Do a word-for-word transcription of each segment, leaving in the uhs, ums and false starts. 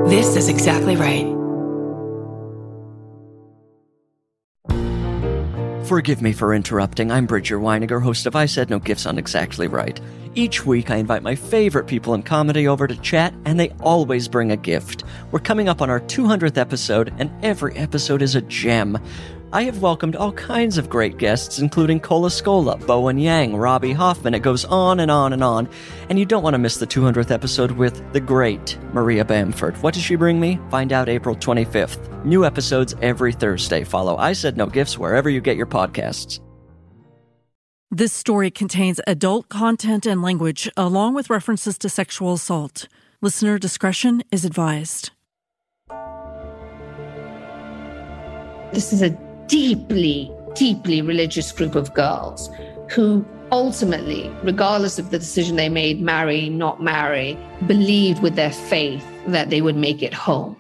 This is exactly right. Forgive me for interrupting. I'm Bridger Weiniger, host of I Said No Gifts on Exactly Right. Each week, I invite my favorite people in comedy over to chat, and they always bring a gift. We're coming up on our two hundredth episode, and every episode is a gem. I have welcomed all kinds of great guests, including Cola Scola, Bowen Yang, Robbie Hoffman. It goes on and on and on. And you don't want to miss the two hundredth episode with the great Maria Bamford. What does she bring me? Find out April twenty-fifth. New episodes every Thursday. Follow I Said No Gifts wherever you get your podcasts. This story contains adult content and language, along with references to sexual assault. Listener discretion is advised. This is a deeply, deeply religious group of girls who ultimately, regardless of the decision they made, marry, not marry, believed with their faith that they would make it home.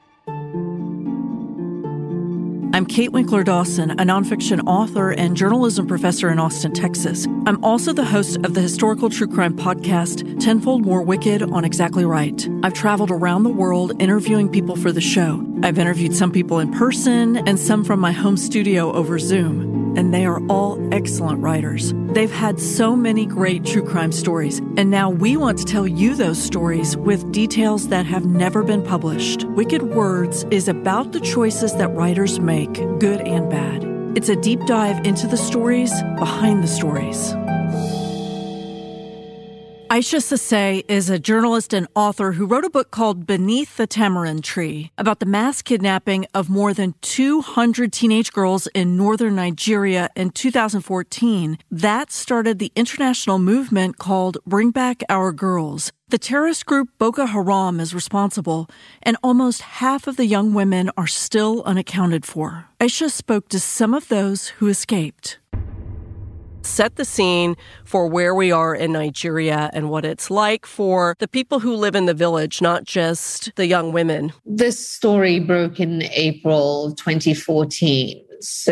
I'm Kate Winkler-Dawson, a nonfiction author and journalism professor in Austin, Texas. I'm also the host of the historical true crime podcast, Tenfold More Wicked on Exactly Right. I've traveled around the world interviewing people for the show. I've interviewed some people in person and some from my home studio over Zoom, and they are all excellent writers. They've had so many great true crime stories, and now we want to tell you those stories with details that have never been published. Wicked Words is about the choices that writers make, good and bad. It's a deep dive into the stories behind the stories. Aisha Sasay is a journalist and author who wrote a book called Beneath the Tamarind Tree about the mass kidnapping of more than two hundred teenage girls in northern Nigeria in two thousand fourteen. That started the international movement called Bring Back Our Girls. The terrorist group Boko Haram is responsible, and almost half of the young women are still unaccounted for. Aisha spoke to some of those who escaped. Set the scene for where we are in Nigeria and what it's like for the people who live in the village, not just the young women. This story broke in April twenty fourteen.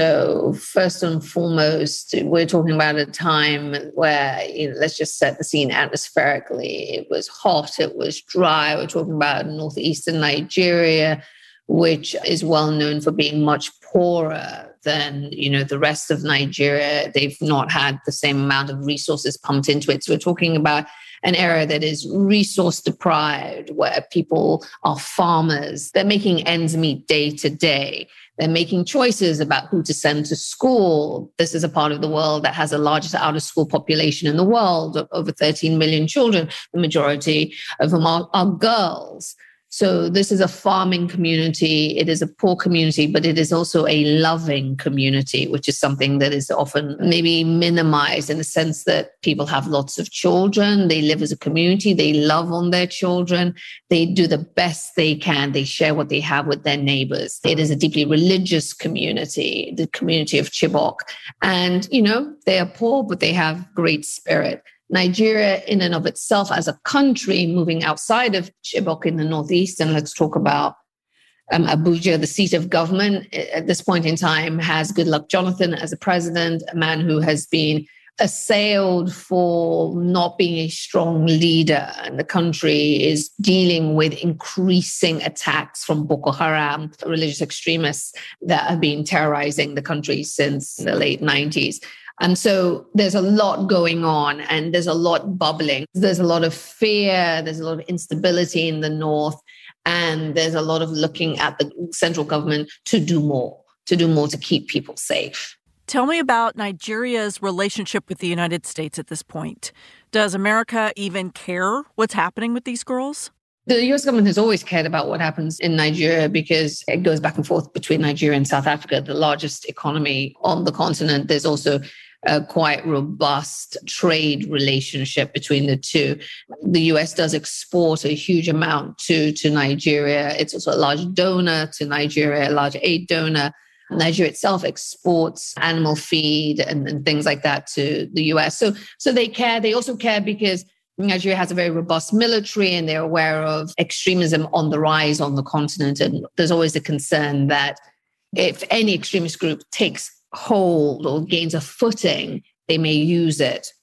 So first and foremost, we're talking about a time where, you know, let's just set the scene atmospherically. It was hot, it was dry. We're talking about northeastern Nigeria, which is well known for being much poorer than, you know, the rest of Nigeria. They've not had the same amount of resources pumped into it. So we're talking about an area that is resource deprived, where people are farmers. They're making ends meet day to day. They're making choices about who to send to school. This is a part of the world that has the largest out-of-school population in the world, of over thirteen million children, the majority of whom are, are girls. So this is a farming community. It is a poor community, but it is also a loving community, which is something that is often maybe minimized in the sense that people have lots of children. They live as a community. They love on their children. They do the best they can. They share what they have with their neighbors. It is a deeply religious community, the community of Chibok. And, you know, they are poor, but they have great spirit. Nigeria in and of itself as a country, moving outside of Chibok in the northeast, and let's talk about um, Abuja, the seat of government at this point in time, has Goodluck Jonathan as a president, a man who has been assailed for not being a strong leader. And the country is dealing with increasing attacks from Boko Haram, religious extremists that have been terrorizing the country since the late nineties. And so there's a lot going on and there's a lot bubbling. There's a lot of fear. There's a lot of instability in the north. And there's a lot of looking at the central government to do more, to do more to keep people safe. Tell me about Nigeria's relationship with the United States at this point. Does America even care what's happening with these girls? The U S government has always cared about what happens in Nigeria because it goes back and forth between Nigeria and South Africa, the largest economy on the continent. There's also a quite robust trade relationship between the two. The U S does export a huge amount to, to Nigeria. It's also a large donor to Nigeria, a large aid donor. Nigeria itself exports animal feed and, and things like that to the U S. So, so they care. They also care because Nigeria has a very robust military and they're aware of extremism on the rise on the continent. And there's always the concern that if any extremist group takes hold or gains a footing, they may use it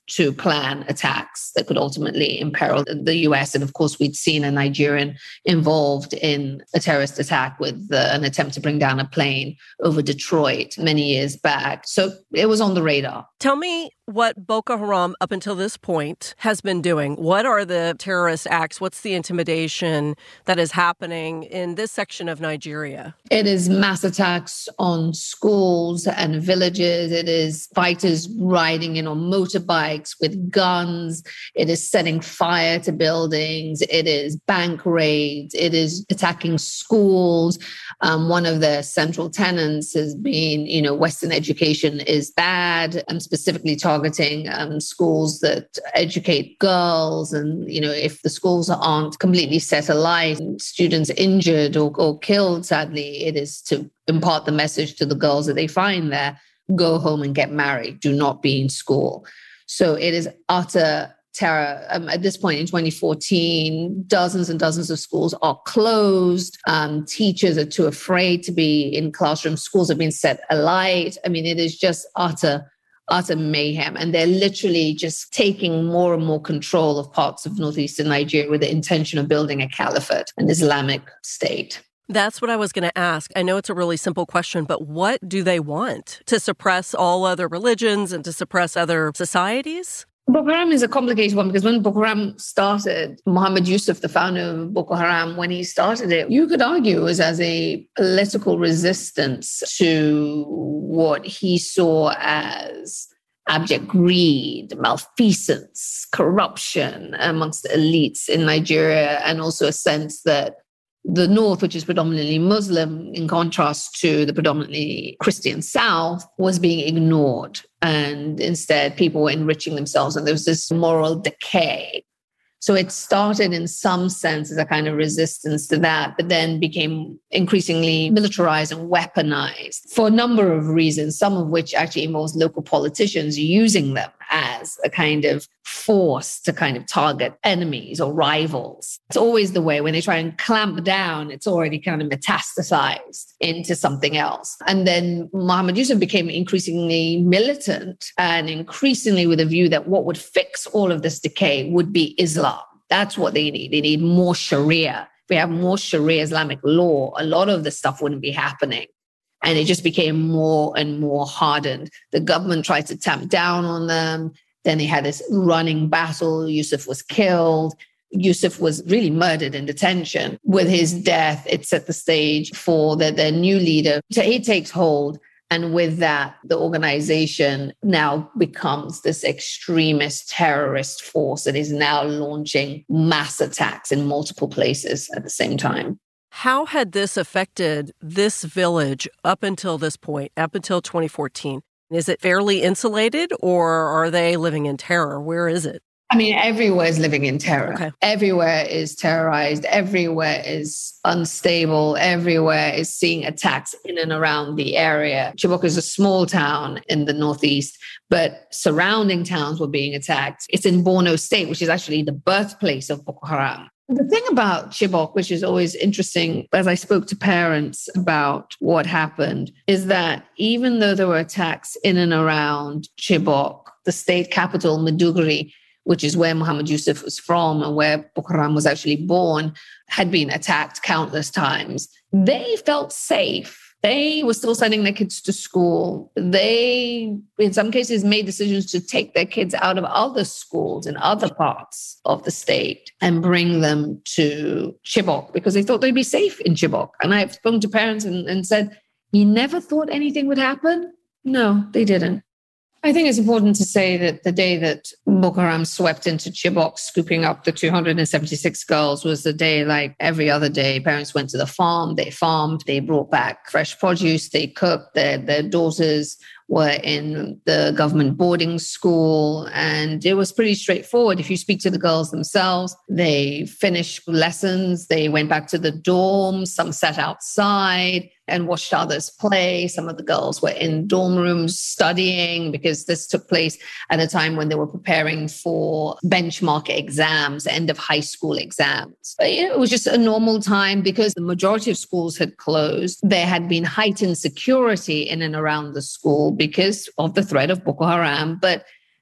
to plan attacks that could ultimately imperil the U S. And of course, we'd seen a Nigerian involved in a terrorist attack with uh, an attempt to bring down a plane over Detroit many years back. So it was on the radar. Tell me what Boko Haram, up until this point, has been doing. What are the terrorist acts? What's the intimidation that is happening in this section of Nigeria? It is mass attacks on schools and villages. It is fighters riding in on motorbikes with guns. It is setting fire to buildings. It is bank raids. It is attacking schools. Um, one of the central tenets has been, you know, Western education is bad, and specifically targeting um, schools that educate girls. And, you know, if the schools aren't completely set alight, students injured or, or killed, sadly, it is to impart the message to the girls that they find there: go home and get married. Do not be in school. So it is utter terror. Um, at this point in twenty fourteen, dozens and dozens of schools are closed. Um, teachers are too afraid to be in classrooms. Schools have been set alight. I mean, it is just utter, utter mayhem. And they're literally just taking more and more control of parts of northeastern Nigeria with the intention of building a caliphate, an Islamic state. That's what I was going to ask. I know it's a really simple question, but what do they want? To suppress all other religions and to suppress other societies? Boko Haram is a complicated one because when Boko Haram started, Muhammad Yusuf, the founder of Boko Haram, when he started it, you could argue it was as a political resistance to what he saw as abject greed, malfeasance, corruption amongst the elites in Nigeria, and also a sense that the North, which is predominantly Muslim, in contrast to the predominantly Christian South, was being ignored. And instead, people were enriching themselves. And there was this moral decay. So it started in some sense as a kind of resistance to that, but then became increasingly militarized and weaponized for a number of reasons, some of which actually involves local politicians using them as a kind of force to kind of target enemies or rivals. It's always the way when they try and clamp down, it's already kind of metastasized into something else. And then Muhammad Yusuf became increasingly militant and increasingly with a view that what would fix all of this decay would be Islam. That's what they need. They need more Sharia. If we have more Sharia Islamic law, a lot of this stuff wouldn't be happening. And it just became more and more hardened. The government tried to tamp down on them. Then they had this running battle. Yusuf was killed. Yusuf was really murdered in detention. With his death, it set the stage for the, the new leader. So he takes hold. And with that, the organization now becomes this extremist terrorist force that is now launching mass attacks in multiple places at the same time. How had this affected this village up until this point, up until twenty fourteen? Is it fairly insulated, or are they living in terror? Where is it? I mean, everywhere is living in terror. Okay. Everywhere is terrorized. Everywhere is unstable. Everywhere is seeing attacks in and around the area. Chibok is a small town in the northeast, but surrounding towns were being attacked. It's in Borno State, which is actually the birthplace of Boko Haram. The thing about Chibok, which is always interesting, as I spoke to parents about what happened, is that even though there were attacks in and around Chibok, the state capital, Maiduguri, which is where Muhammad Yusuf was from and where Boko Haram was actually born, had been attacked countless times, they felt safe. They were still sending their kids to school. They, in some cases, made decisions to take their kids out of other schools in other parts of the state and bring them to Chibok because they thought they'd be safe in Chibok. And I've spoken to parents and, and said, you never thought anything would happen? No, they didn't. I think it's important to say that the day that Boko Haram swept into Chibok, scooping up the two hundred seventy-six girls, was the day like every other day. Parents went to the farm, they farmed, they brought back fresh produce, they cooked, their, their daughters were in the government boarding school. And it was pretty straightforward. If you speak to the girls themselves, they finished lessons, they went back to the dorms, some sat outside and watched others play. Some of the girls were in dorm rooms studying because this took place at a time when they were preparing for benchmark exams, end of high school exams. But, you know, it was just a normal time because the majority of schools had closed. There had been heightened security in and around the school because of the threat of Boko Haram. But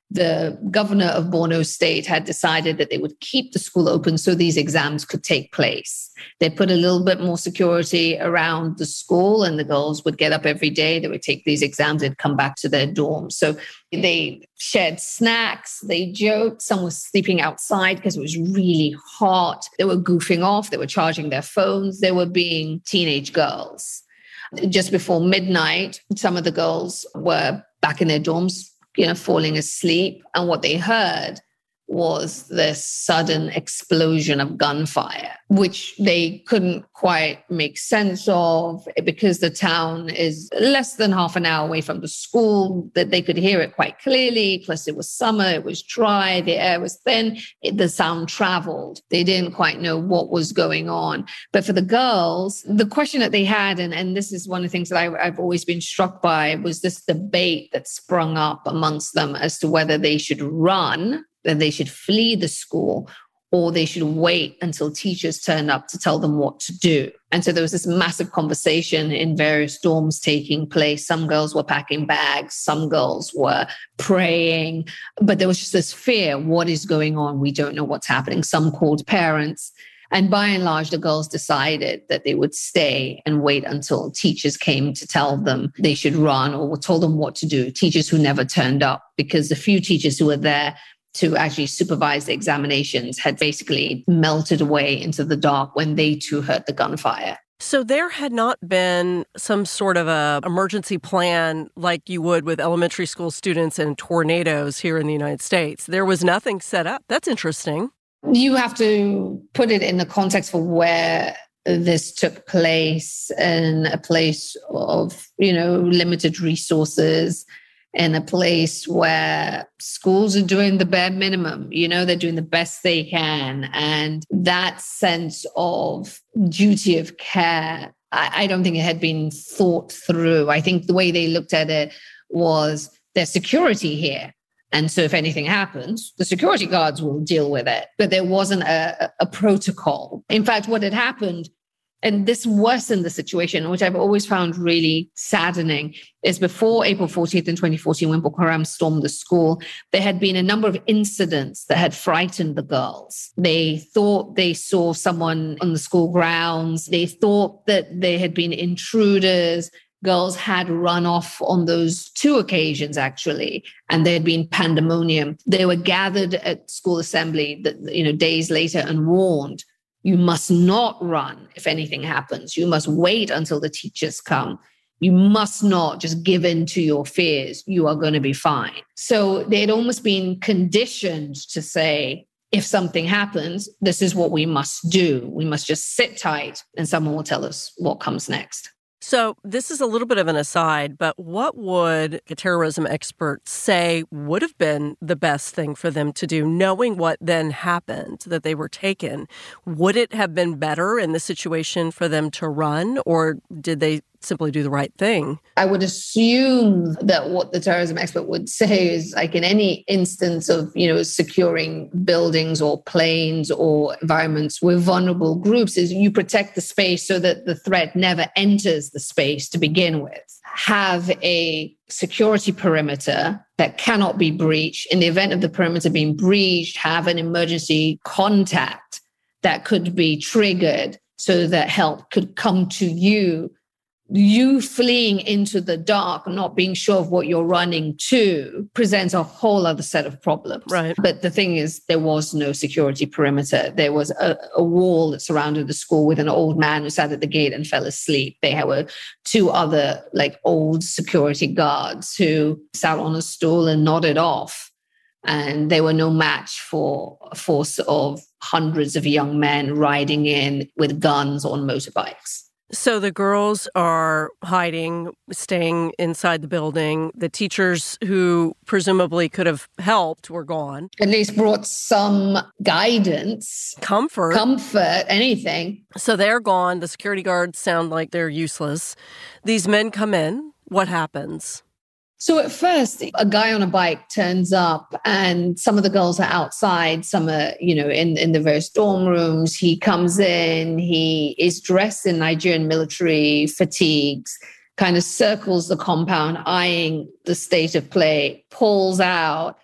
the governor of Borno State had decided that they would keep the school open so these exams could take place. They put a little bit more security around the school, and the girls would get up every day. They would take these exams and come back to their dorms. So they shared snacks. They joked. Some were sleeping outside because it was really hot. They were goofing off. They were charging their phones. They were being teenage girls. Just before midnight, some of the girls were back in their dorms, you know, falling asleep. And what they heard was this sudden explosion of gunfire, which they couldn't quite make sense of because the town is less than half an hour away from the school, that they could hear it quite clearly. Plus it was summer, it was dry, the air was thin, it, the sound traveled. They didn't quite know what was going on. But for the girls, the question that they had, and, and this is one of the things that I, I've always been struck by, was this debate that sprung up amongst them as to whether they should run, that they should flee the school, or they should wait until teachers turned up to tell them what to do. And so there was this massive conversation in various dorms taking place. Some girls were packing bags, some girls were praying, but there was just this fear. What is going on? We don't know what's happening. Some called parents. And by and large, the girls decided that they would stay and wait until teachers came to tell them they should run, or told them what to do. Teachers who never turned up, because the few teachers who were there to actually supervise the examinations had basically melted away into the dark when they too heard the gunfire. So there had not been some sort of a emergency plan like you would with elementary school students and tornadoes here in the United States. There was nothing set up. That's interesting. You have to put it in the context for where this took place, in a place of, you know, limited resources, in a place where schools are doing the bare minimum. You know, they're doing the best they can. And that sense of duty of care, I, I don't think it had been thought through. I think the way they looked at it was there's security here. And so if anything happens, the security guards will deal with it. But there wasn't a, a protocol. In fact, what had happened, and this worsened the situation, which I've always found really saddening, is before April fourteenth in twenty fourteen, when Boko Haram stormed the school, there had been a number of incidents that had frightened the girls. They thought they saw someone on the school grounds. They thought that they had been intruders. Girls had run off on those two occasions, actually, and there had been pandemonium. They were gathered at school assembly, you know, days later and warned, you must not run if anything happens. You must wait until the teachers come. You must not just give in to your fears. You are going to be fine. So they had almost been conditioned to say, if something happens, this is what we must do. We must just sit tight and someone will tell us what comes next. So this is a little bit of an aside, but what would a terrorism expert say would have been the best thing for them to do, knowing what then happened, that they were taken? Would it have been better in this situation for them to run, or did they simply do the right thing? I would assume that what the terrorism expert would say is, like in any instance of, you know, securing buildings or planes or environments with vulnerable groups, is you protect the space so that the threat never enters the space to begin with. Have a security perimeter that cannot be breached. In the event of the perimeter being breached, have an emergency contact that could be triggered so that help could come to you. You fleeing into the dark, not being sure of what you're running to, presents a whole other set of problems. Right. But the thing is, there was no security perimeter. There was a, a wall that surrounded the school with an old man who sat at the gate and fell asleep. There were two other like old security guards who sat on a stool and nodded off. And they were no match for a force of hundreds of young men riding in with guns on motorbikes. So the girls are hiding, staying inside the building. The teachers who presumably could have helped were gone. At least brought some guidance. Comfort. Comfort, anything. So they're gone. The security guards sound like they're useless. These men come in. What happens? So at first, a guy on a bike turns up and some of the girls are outside. Some are, you know, in, in the various dorm rooms. He comes in, he is dressed in Nigerian military fatigues, kind of circles the compound, eyeing the state of play, pulls out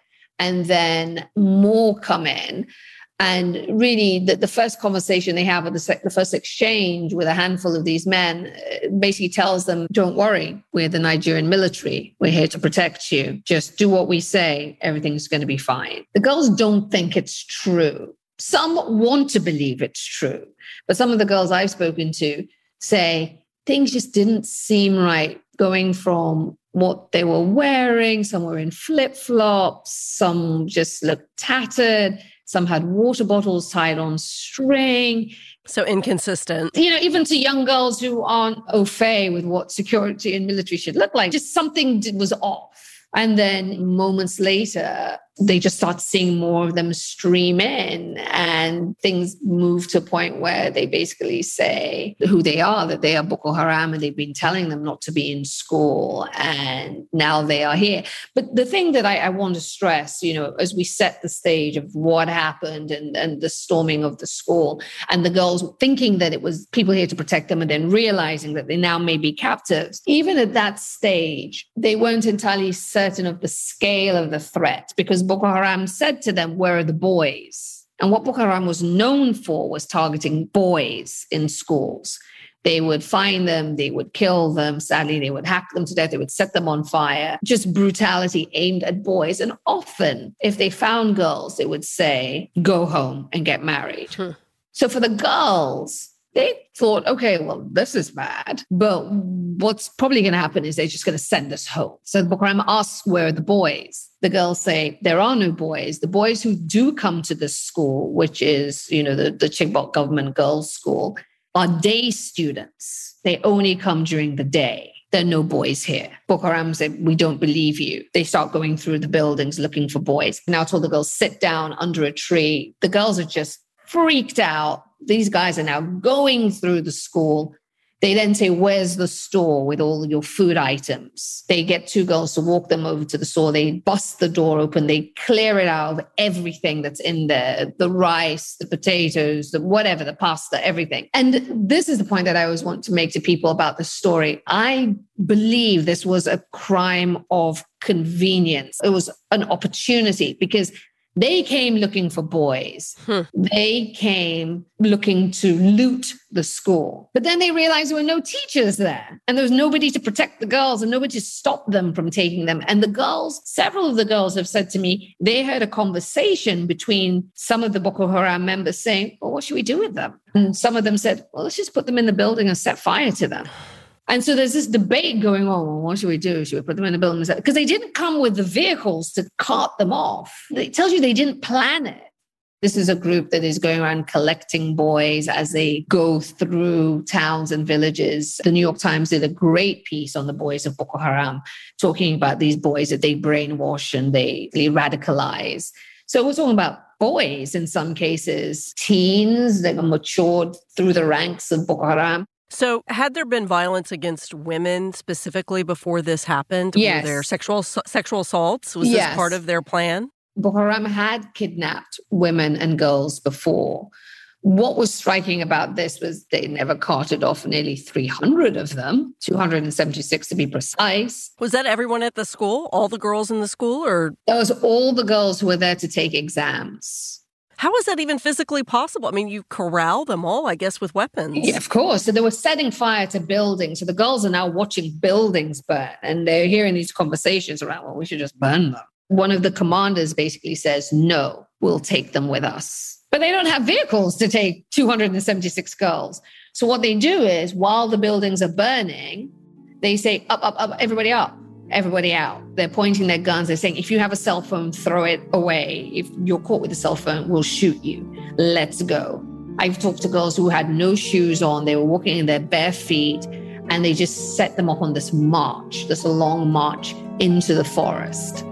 and then more come in. And really, the, the first conversation they have, or the, sec- the first exchange with a handful of these men, uh, basically tells them, don't worry, we're the Nigerian military. We're here to protect you. Just do what we say. Everything's going to be fine. The girls don't think it's true. Some want to believe it's true. But some of the girls I've spoken to say things just didn't seem right, going from what they were wearing. Some were in flip-flops. Some just looked tattered. Some had water bottles tied on string. So inconsistent. You know, even to young girls who aren't au fait with what security and military should look like, just something was off. And then moments later, they just start seeing more of them stream in, and things move to a point where they basically say who they are, that they are Boko Haram, and they've been telling them not to be in school, and now they are here. But the thing that I, I want to stress, you know, as we set the stage of what happened and, and the storming of the school, and the girls thinking that it was people here to protect them, and then realizing that they now may be captives, even at that stage, they weren't entirely certain of the scale of the threat, because Boko Haram said to them, where are the boys? And what Boko Haram was known for was targeting boys in schools. They would find them, they would kill them. Sadly, they would hack them to death. They would set them on fire. Just brutality aimed at boys. And often, if they found girls, they would say, go home and get married. Hmm. So for the girls, they thought, okay, well, this is bad. But what's probably going to happen is they're just going to send us home. So Boko Haram asks, where are the boys? The girls say, there are no boys. The boys who do come to this school, which is, you know, the, the Chibok government girls' school, are day students. They only come during the day. There are no boys here. Boko Haram said, we don't believe you. They start going through the buildings looking for boys. Now told the girls, sit down under a tree. The girls are just freaked out. These guys are now going through the school. They then say, where's the store with all your food items? They get two girls to walk them over to the store. They bust the door open. They clear it out of everything that's in there, the rice, the potatoes, the whatever, the pasta, everything. And this is the point that I always want to make to people about the story. I believe this was a crime of convenience. It was an opportunity, because they came looking for boys. Hmm. They came looking to loot the school. But then they realized there were no teachers there, and there was nobody to protect the girls and nobody to stop them from taking them. And the girls, several of the girls have said to me, they heard a conversation between some of the Boko Haram members saying, well, what should we do with them? And some of them said, well, let's just put them in the building and set fire to them. And so there's this debate going on. Well, what should we do? Should we put them in the building? Because they didn't come with the vehicles to cart them off. It tells you they didn't plan it. This is a group that is going around collecting boys as they go through towns and villages. The New York Times did a great piece on the boys of Boko Haram, talking about these boys that they brainwash and they, they radicalize. So we're talking about boys in some cases, teens that are matured through the ranks of Boko Haram. So had there been violence against women specifically before this happened? Yes. Were there sexual sexual assaults? Was yes. this part of their plan? Boko Haram had kidnapped women and girls before. What was striking about this was they never carted off nearly three hundred of them, two hundred seventy-six to be precise. Was that everyone at the school? All the girls in the school? Or that was all the girls who were there to take exams. How is that even physically possible? I mean, you corral them all, I guess, with weapons. Yeah, of course. So they were setting fire to buildings. So the girls are now watching buildings burn, and they're hearing these conversations around, well, we should just burn them. One of the commanders basically says, no, we'll take them with us. But they don't have vehicles to take two hundred seventy-six girls. So what they do is, while the buildings are burning, they say, up, up, up, everybody up. Everybody out. They're pointing their guns. They're saying, if you have a cell phone, throw it away. If you're caught with a cell phone, we'll shoot you. Let's go. I've talked to girls who had no shoes on. They were walking in their bare feet, and they just set them up on this march, this long march into the forest.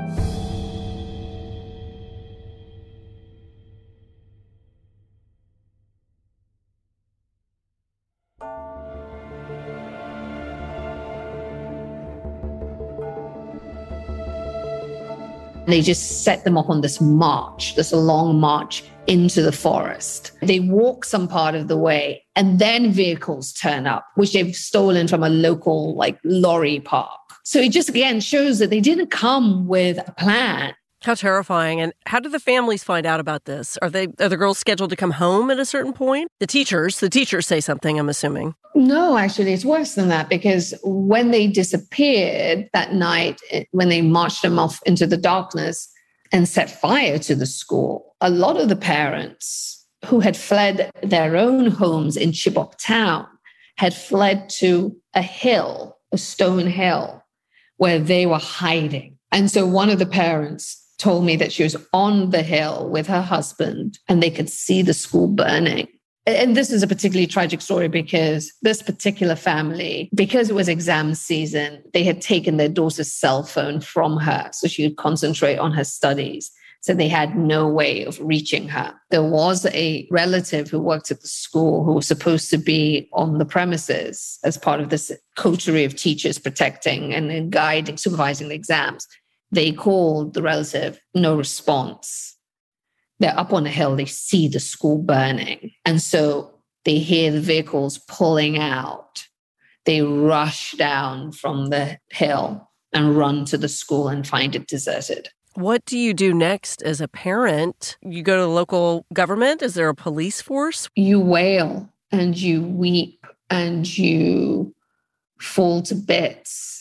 They just set them up on this march, this long march into the forest. They walk some part of the way, and then vehicles turn up, which they've stolen from a local like lorry park. So it just, again, shows that they didn't come with a plan. How terrifying. And how do the families find out about this? Are they are the girls scheduled to come home at a certain point? The teachers, the teachers say something, I'm assuming. No, actually, it's worse than that, because when they disappeared that night, when they marched them off into the darkness and set fire to the school, a lot of the parents who had fled their own homes in Chibok town had fled to a hill, a stone hill, where they were hiding. And so one of the parents told me that she was on the hill with her husband and they could see the school burning. And this is a particularly tragic story because this particular family, because it was exam season, they had taken their daughter's cell phone from her so she could concentrate on her studies. So they had no way of reaching her. There was a relative who worked at the school who was supposed to be on the premises as part of this coterie of teachers protecting and guiding, supervising the exams. They called the relative, no response. They're up on a hill, they see the school burning. And so they hear the vehicles pulling out. They rush down from the hill and run to the school and find it deserted. What do you do next as a parent? You go to the local government? Is there a police force? You wail and you weep and you fall to bits.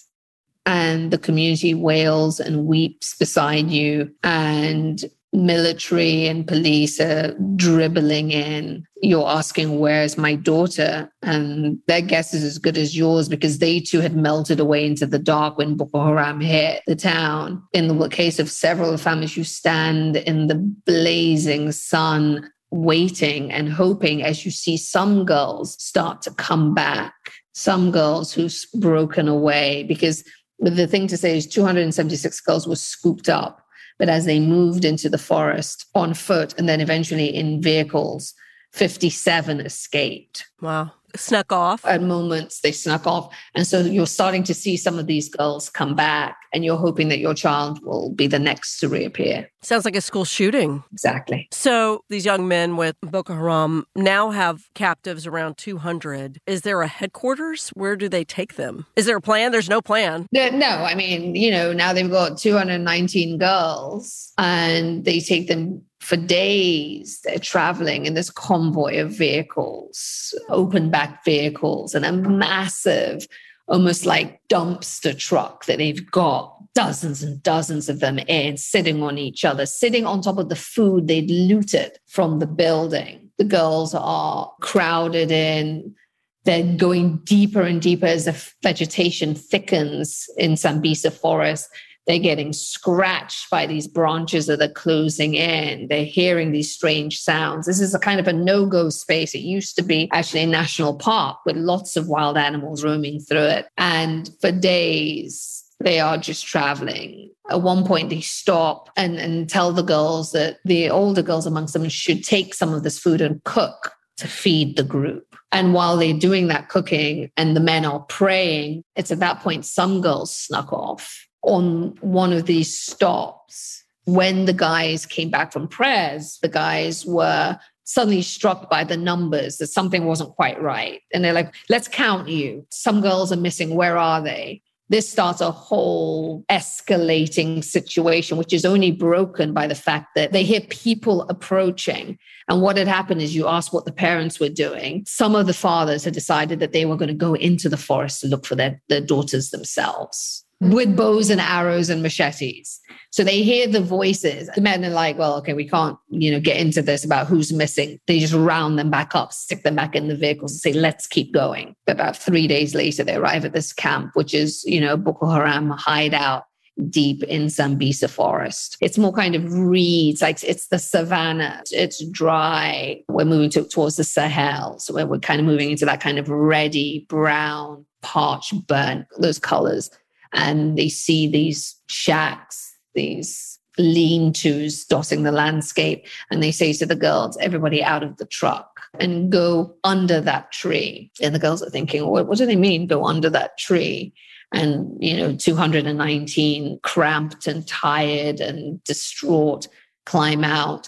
And the community wails and weeps beside you. And military and police are dribbling in. You're asking, where's my daughter? And their guess is as good as yours because they too had melted away into the dark when Boko Haram hit the town. In the case of several families, you stand in the blazing sun waiting and hoping as you see some girls start to come back, some girls who've broken away, because the thing to say is two hundred seventy-six girls were scooped up. But as they moved into the forest on foot and then eventually in vehicles, fifty-seven escaped. Wow. Snuck off. At moments, they snuck off. And so you're starting to see some of these girls come back and you're hoping that your child will be the next to reappear. Sounds like a school shooting. Exactly. So these young men with Boko Haram now have captives around two hundred. Is there a headquarters? Where do they take them? Is there a plan? There's no plan. No, I mean, you know, now they've got two hundred nineteen girls and they take them for days. They're traveling in this convoy of vehicles, open back vehicles, and a massive, almost like dumpster truck that they've got dozens and dozens of them in, sitting on each other, sitting on top of the food they'd looted from the building. The girls are crowded in. They're going deeper and deeper as the vegetation thickens in Sambisa forest. They're getting scratched by these branches that are closing in. They're hearing these strange sounds. This is a kind of a no-go space. It used to be actually a national park with lots of wild animals roaming through it. And for days, they are just traveling. At one point, they stop and, and tell the girls that the older girls amongst them should take some of this food and cook to feed the group. And while they're doing that cooking and the men are praying, it's at that point some girls snuck off. On one of these stops, when the guys came back from prayers, the guys were suddenly struck by the numbers that something wasn't quite right. And they're like, let's count you. Some girls are missing. Where are they? This starts a whole escalating situation, which is only broken by the fact that they hear people approaching. And what had happened is you asked what the parents were doing. Some of the fathers had decided that they were going to go into the forest to look for their, their daughters themselves, with bows and arrows and machetes. So they hear the voices. The men are like, well, okay, we can't, you know, get into this about who's missing. They just round them back up, stick them back in the vehicles and say, let's keep going. But about three days later, they arrive at this camp, which is, you know, Boko Haram hideout deep in Sambisa forest. It's more kind of reeds, like it's the savannah. It's dry. We're moving to, towards the Sahel. So we're, we're kind of moving into that kind of reddy, brown, parched, burnt, those colors. And they see these shacks, these lean-tos dotting the landscape. And they say to the girls, everybody out of the truck and go under that tree. And the girls are thinking, what, what do they mean, go under that tree? And, you know, two hundred nineteen cramped and tired and distraught climb out.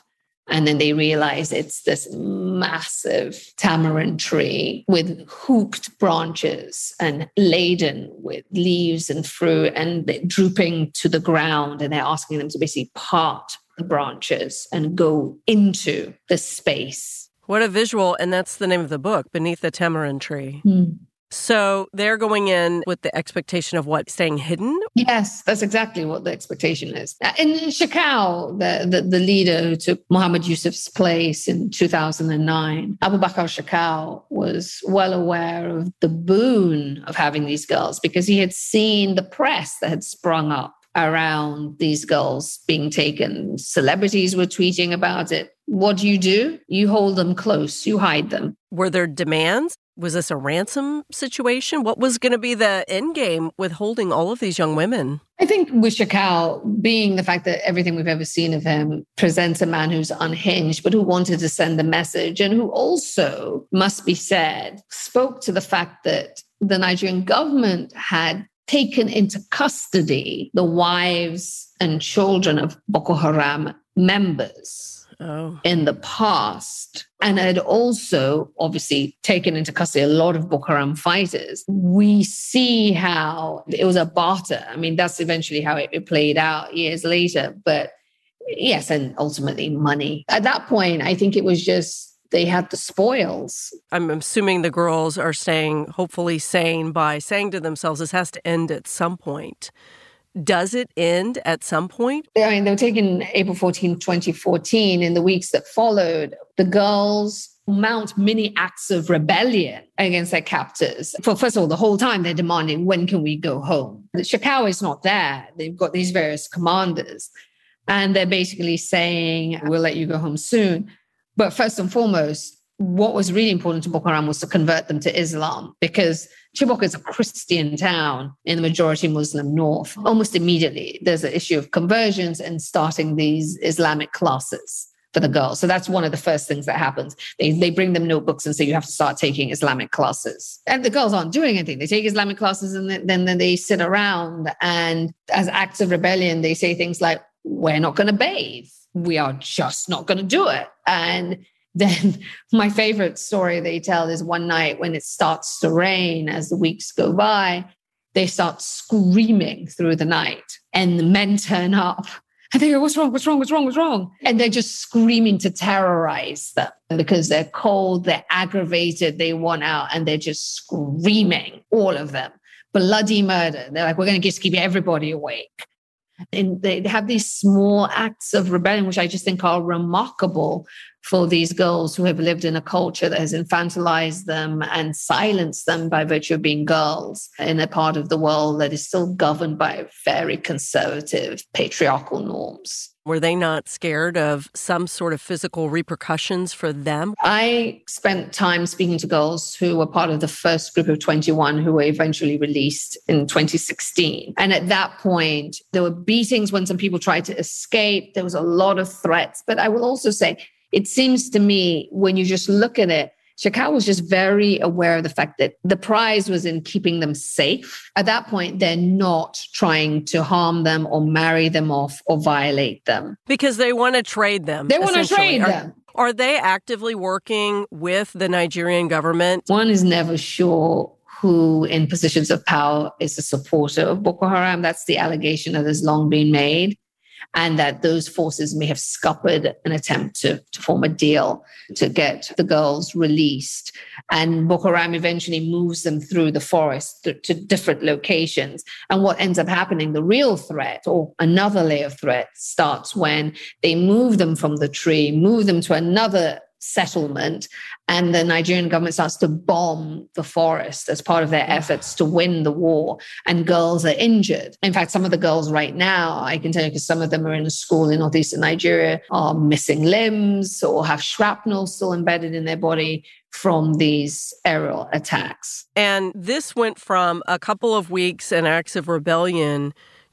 And then they realize it's this massive tamarind tree with hooked branches and laden with leaves and fruit and drooping to the ground. And they're asking them to basically part the branches and go into the space. What a visual. And that's the name of the book, Beneath the Tamarind Tree. Mm. So they're going in with the expectation of what? Staying hidden? Yes, that's exactly what the expectation is. In Shekau, the, the, the leader who took Muhammad Yusuf's place in two thousand nine, Abu Bakr Shekau was well aware of the boon of having these girls because he had seen the press that had sprung up around these girls being taken. Celebrities were tweeting about it. What do you do? You hold them close. You hide them. Were there demands? Was this a ransom situation? What was going to be the end game with holding all of these young women? I think with Shekau, being the fact that everything we've ever seen of him presents a man who's unhinged, but who wanted to send a message and who also, must be said, spoke to the fact that the Nigerian government had taken into custody the wives and children of Boko Haram members. Oh. In the past, and had also obviously taken into custody a lot of Boko Haram fighters. We see how it was a barter. I mean, that's eventually how it, it played out years later. But yes, and ultimately money. At that point, I think it was just they had the spoils. I'm assuming the girls are staying hopefully sane by saying to themselves, this has to end at some point. Does it end at some point? I mean, they were taken April fourteenth, twenty fourteen. In the weeks that followed, the girls mount many acts of rebellion against their captors. For first of all, the whole time they're demanding, when can we go home? The Shekau is not there. They've got these various commanders. And they're basically saying, we'll let you go home soon. But first and foremost, what was really important to Boko Haram was to convert them to Islam, because Chibok is a Christian town in the majority Muslim north. Almost immediately, there's an issue of conversions and starting these Islamic classes for the girls. So that's one of the first things that happens. They, they bring them notebooks and say, you have to start taking Islamic classes. And the girls aren't doing anything. They take Islamic classes and then, then they sit around. And as acts of rebellion, they say things like, we're not going to bathe. We are just not going to do it. And then my favorite story they tell is one night when it starts to rain, as the weeks go by, they start screaming through the night and the men turn up and they go, what's wrong? What's wrong? What's wrong? What's wrong? And they're just screaming to terrorize them because they're cold, they're aggravated, they want out, and they're just screaming, all of them. Bloody murder. They're like, we're going to just keep everybody awake. And they have these small acts of rebellion, which I just think are remarkable for these girls who have lived in a culture that has infantilized them and silenced them by virtue of being girls in a part of the world that is still governed by very conservative patriarchal norms. Were they not scared of some sort of physical repercussions for them? I spent time speaking to girls who were part of the first group of twenty-one who were eventually released in twenty sixteen. And at that point, there were beatings when some people tried to escape. There was a lot of threats. But I will also say, it seems to me, when you just look at it, Shekau was just very aware of the fact that the prize was in keeping them safe. At that point, they're not trying to harm them or marry them off or violate them. Because they want to trade them. They want to trade are, them. Are they actively working with the Nigerian government? One is never sure who in positions of power is a supporter of Boko Haram. That's the allegation that has long been made. And that those forces may have scuppered an attempt to, to form a deal to get the girls released. And Boko Haram eventually moves them through the forest to, to different locations. And what ends up happening, the real threat or another layer of threat starts when they move them from the tree, move them to another settlement, and the Nigerian government starts to bomb the forest as part of their efforts to win the war, and girls are injured. In fact, some of the girls right now, I can tell you because some of them are in a school in northeastern Nigeria, are missing limbs or have shrapnel still embedded in their body from these aerial attacks. And this went from a couple of weeks and acts of rebellion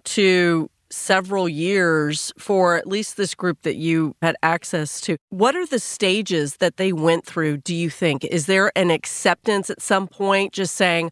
to several years for at least this group that you had access to. What are the stages that they went through, do you think? Is there an acceptance at some point just saying,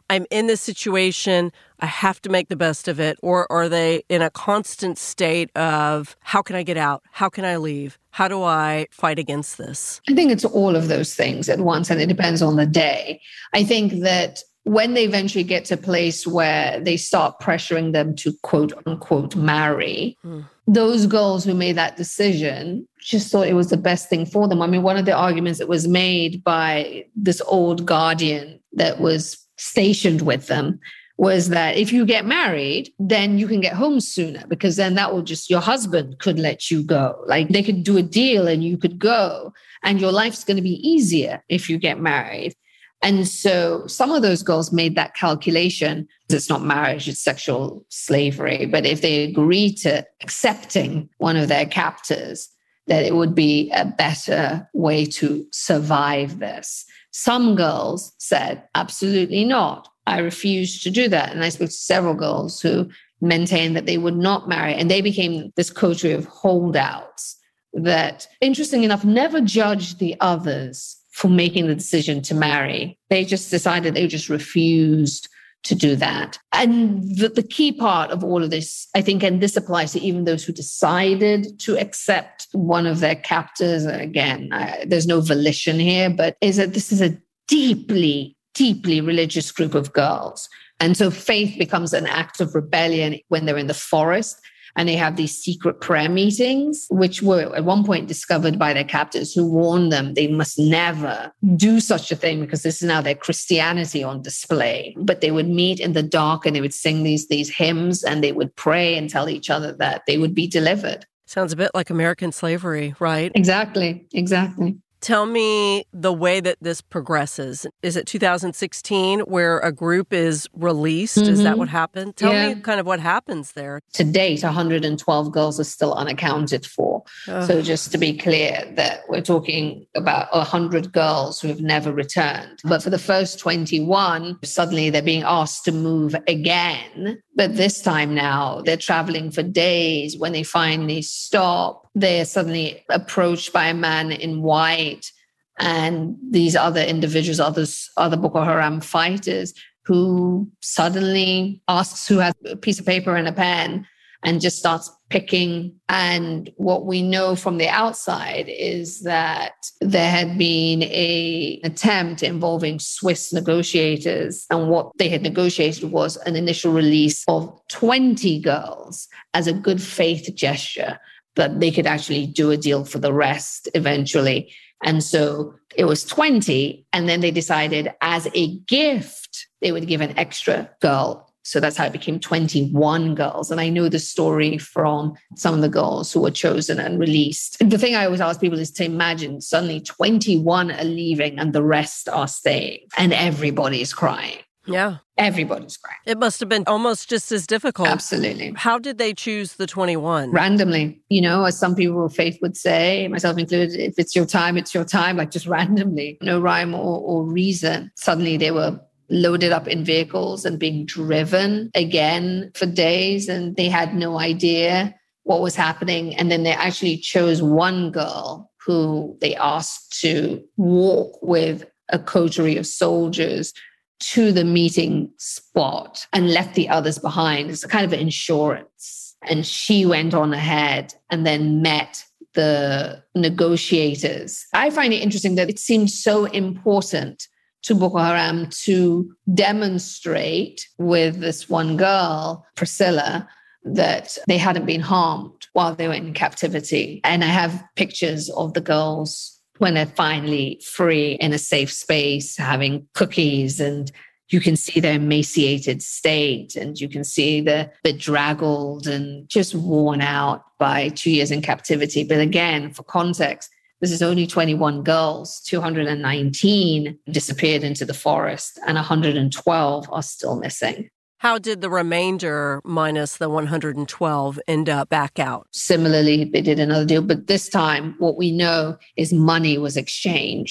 I'm in this situation, I have to make the best of it? Or are they in a constant state of, how can I get out? How can I leave? How do I fight against this? I think it's all of those things at once, and it depends on the day. I think that when they eventually get to a place where they start pressuring them to quote unquote marry, hmm. those girls who made that decision just thought it was the best thing for them. I mean, one of the arguments that was made by this old guardian that was stationed with them was that if you get married, then you can get home sooner, because then that will just, your husband could let you go. Like they could do a deal and you could go, and your life's going to be easier if you get married. And so some of those girls made that calculation. It's not marriage, it's sexual slavery. But if they agree to accepting one of their captors, that it would be a better way to survive this. Some girls said, absolutely not. I refuse to do that. And I spoke to several girls who maintained that they would not marry. And they became this coterie of holdouts that, interesting enough, never judged the others for making the decision to marry. They just decided they just refused to do that. And the, the key part of all of this, I think, and this applies to even those who decided to accept one of their captors, again, I, there's no volition here, but is that this is a deeply, deeply religious group of girls. And so faith becomes an act of rebellion when they're in the forest. And they have these secret prayer meetings, which were at one point discovered by their captors, who warned them they must never do such a thing because this is now their Christianity on display. But they would meet in the dark and they would sing these, these hymns, and they would pray and tell each other that they would be delivered. Sounds a bit like American slavery, right? Exactly, exactly. Tell me the way that this progresses. Is it two thousand sixteen where a group is released? Mm-hmm. Is that what happened? Tell yeah. me kind of what happens there. To date, one hundred twelve girls are still unaccounted for. Ugh. So just to be clear that we're talking about one hundred girls who have never returned. But for the first twenty-one, suddenly they're being asked to move again. But this time now, they're traveling for days. When they finally stop, they're suddenly approached by a man in white and these other individuals, others, other Boko Haram fighters, who suddenly asks who has a piece of paper and a pen and just starts picking. And what we know from the outside is that there had been an attempt involving Swiss negotiators. And what they had negotiated was an initial release of twenty girls as a good faith gesture, that they could actually do a deal for the rest eventually. And so it was twenty. And then they decided as a gift, they would give an extra girl. So that's how it became twenty-one girls. And I know the story from some of the girls who were chosen and released. And the thing I always ask people is to imagine suddenly twenty-one are leaving and the rest are staying. And everybody's crying. Yeah. Everybody's crying. It must have been almost just as difficult. Absolutely. How did they choose the twenty-one? Randomly. You know, as some people of faith would say, myself included, if it's your time, it's your time, like just randomly. No rhyme or, or reason. Suddenly they were loaded up in vehicles and being driven again for days, and they had no idea what was happening. And then they actually chose one girl who they asked to walk with a coterie of soldiers to the meeting spot and left the others behind. It's a kind of insurance. And she went on ahead and then met the negotiators. I find it interesting that it seemed so important to Boko Haram to demonstrate with this one girl, Priscilla, that they hadn't been harmed while they were in captivity. And I have pictures of the girls when they're finally free in a safe space, having cookies, and you can see their emaciated state, and you can see the bedraggled and just worn out by two years in captivity. But again, for context, this is only twenty-one girls, two hundred nineteen disappeared into the forest, and one hundred twelve are still missing. How did the remainder, minus the one hundred twelve, end up back out? Similarly, they did another deal, but this time what we know is money was exchanged.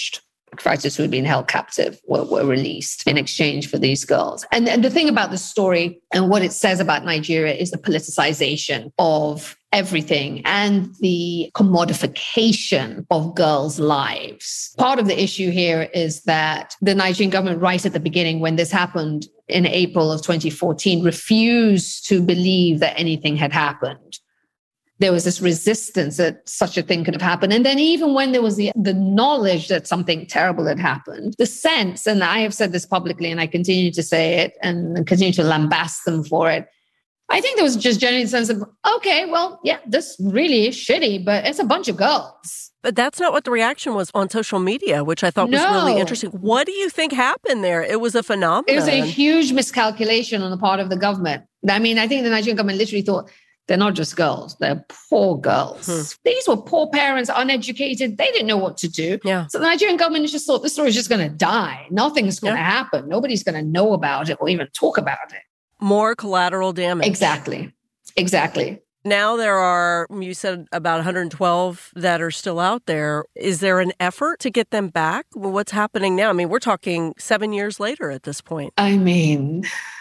fighters who had been held captive were, were released in exchange for these girls. And, and the thing about the story and what it says about Nigeria is the politicization of everything and the commodification of girls' lives. Part of the issue here is that the Nigerian government, right at the beginning, when this happened in April of twenty fourteen, refused to believe that anything had happened. There was this resistance that such a thing could have happened. And then even when there was the, the knowledge that something terrible had happened, the sense, and I have said this publicly and I continue to say it and continue to lambast them for it, I think there was just generally a sense of, okay, well, yeah, this really is shitty, but it's a bunch of girls. But that's not what the reaction was on social media, which I thought no. was really interesting. What do you think happened there? It was a phenomenon. It was a huge miscalculation on the part of the government. I mean, I think the Nigerian government literally thought, they're not just girls, they're poor girls. Hmm. These were poor parents, uneducated. They didn't know what to do. Yeah. So the Nigerian government just thought this story is just going to die. Nothing's going to yeah. happen. Nobody's going to know about it or even talk about it. More collateral damage. Exactly. Exactly. Now there are, you said about one hundred twelve that are still out there. Is there an effort to get them back? Well, what's happening now? I mean, we're talking seven years later at this point. I mean,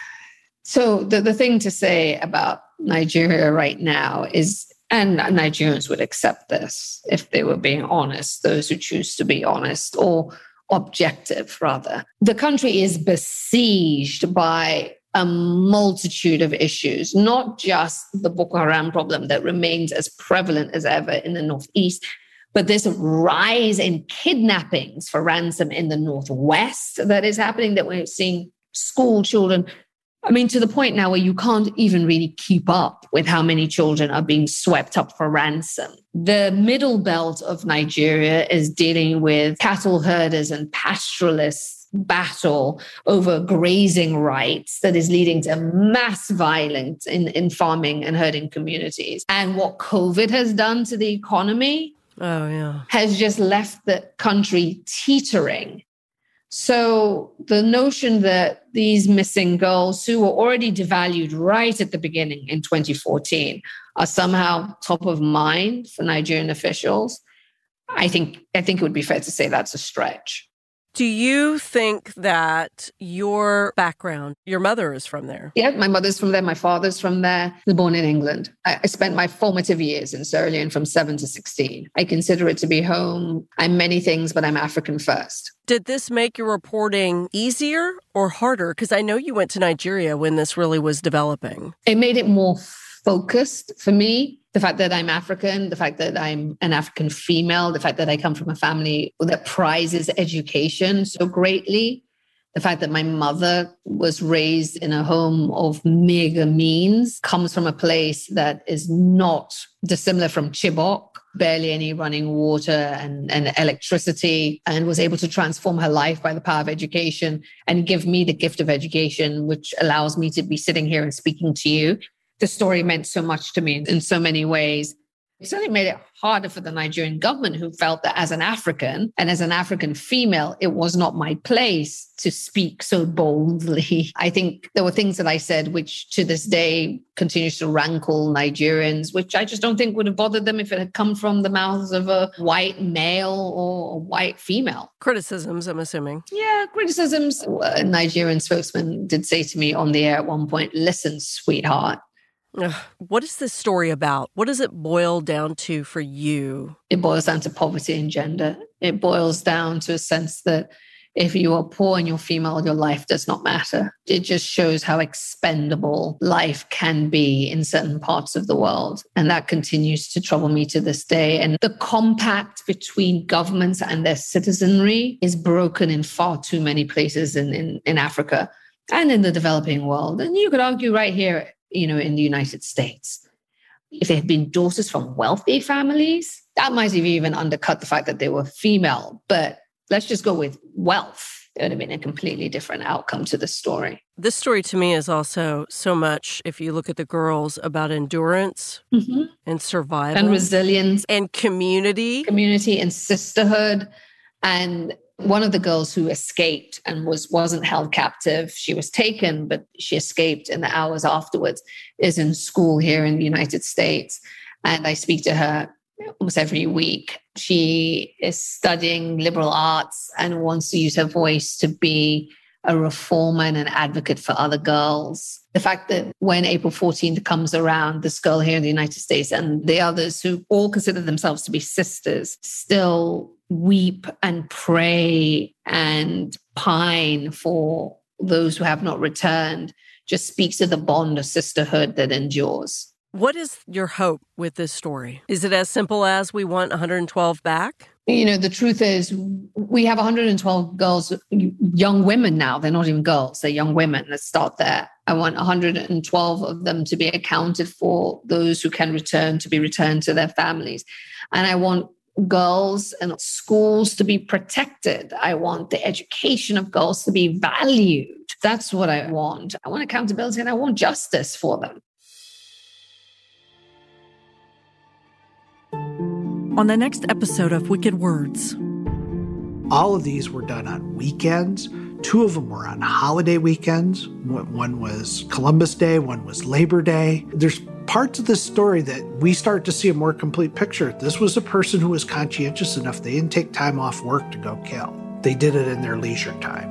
so the, the thing to say about Nigeria right now is, and Nigerians would accept this if they were being honest, those who choose to be honest or objective, rather. The country is besieged by a multitude of issues, not just the Boko Haram problem that remains as prevalent as ever in the Northeast, but this rise in kidnappings for ransom in the Northwest that is happening, that we're seeing school children. I mean, to the point now where you can't even really keep up with how many children are being swept up for ransom. The middle belt of Nigeria is dealing with cattle herders and pastoralists battle over grazing rights that is leading to mass violence in, in farming and herding communities. And what COVID has done to the economy oh, yeah. has just left the country teetering. So the notion that these missing girls who were already devalued right at the beginning in twenty fourteen are somehow top of mind for Nigerian officials, I think I think it would be fair to say that's a stretch. Do you think that your background, your mother is from there? Yeah, my mother's from there. My father's from there. I was born in England. I, I spent my formative years in Sierra Leone from seven to sixteen. I consider it to be home. I'm many things, but I'm African first. Did this make your reporting easier or harder? Because I know you went to Nigeria when this really was developing. It made it more focused for me. The fact that I'm African, the fact that I'm an African female, the fact that I come from a family that prizes education so greatly, the fact that my mother was raised in a home of meager means, comes from a place that is not dissimilar from Chibok, barely any running water and, and electricity, and was able to transform her life by the power of education and give me the gift of education, which allows me to be sitting here and speaking to you. The story meant so much to me in so many ways. It certainly made it harder for the Nigerian government, who felt that as an African and as an African female, it was not my place to speak so boldly. I think there were things that I said which to this day continues to rankle Nigerians, which I just don't think would have bothered them if it had come from the mouths of a white male or a white female. Criticisms, I'm assuming. Yeah, criticisms. A Nigerian spokesman did say to me on the air at one point, "Listen, sweetheart, Ugh, what is this story about? What does it boil down to for you?" It boils down to poverty and gender. It boils down to a sense that if you are poor and you're female, your life does not matter. It just shows how expendable life can be in certain parts of the world. And that continues to trouble me to this day. And the compact between governments and their citizenry is broken in far too many places in, in, in Africa and in the developing world. And you could argue right here, you know, in the United States, if they had been daughters from wealthy families, that might have even undercut the fact that they were female. But let's just go with wealth. It would have been a completely different outcome to the story. This story to me is also so much, if you look at the girls, about endurance mm-hmm. and survival. And resilience. And community. Community and sisterhood. And one of the girls who escaped and was, wasn't held captive, she was taken, but she escaped in the hours afterwards, is in school here in the United States. And I speak to her almost every week. She is studying liberal arts and wants to use her voice to be a reformer and an advocate for other girls. The fact that when April fourteenth comes around, this girl here in the United States and the others who all consider themselves to be sisters still weep and pray and pine for those who have not returned just speaks to the bond of sisterhood that endures. What is your hope with this story? Is it as simple as we want one hundred twelve back? You know, the truth is we have one hundred twelve girls, young women now. They're not even girls, they're young women. Let's start there. I want one hundred twelve of them to be accounted for, those who can return to be returned to their families. And I want girls and schools to be protected. I want the education of girls to be valued. That's what I want. I want accountability and I want justice for them. On the next episode of Wicked Words. All of these were done on weekends. Two of them were on holiday weekends. One was Columbus Day, one was Labor Day. There's parts of this story that we start to see a more complete picture. This was a person who was conscientious enough. They didn't take time off work to go kill. They did it in their leisure time.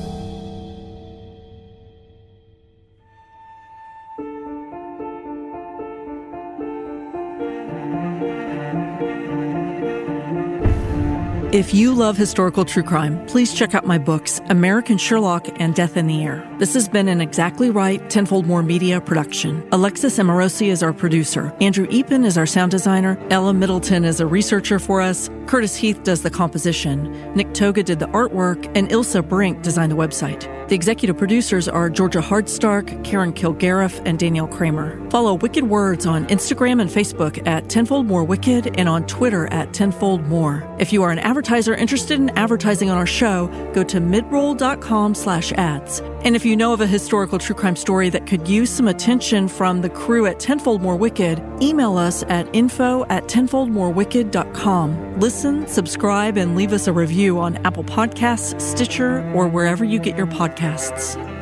If you love historical true crime, please check out my books, American Sherlock and Death in the Air. This has been an Exactly Right Tenfold More Media production. Alexis Amorosi is our producer. Andrew Eapen is our sound designer. Ella Middleton is a researcher for us. Curtis Heath does the composition. Nick Toga did the artwork. And Ilsa Brink designed the website. The executive producers are Georgia Hardstark, Karen Kilgariff, and Danielle Kramer. Follow Wicked Words on Instagram and Facebook at Tenfold More Wicked and on Twitter at Tenfold More. If you are an advertiser interested in advertising on our show, go to midroll.com slash ads. And if you know of a historical true crime story that could use some attention from the crew at Tenfold More Wicked, email us at info at tenfold more wicked dot com. Listen, subscribe, and leave us a review on Apple Podcasts, Stitcher, or wherever you get your podcasts.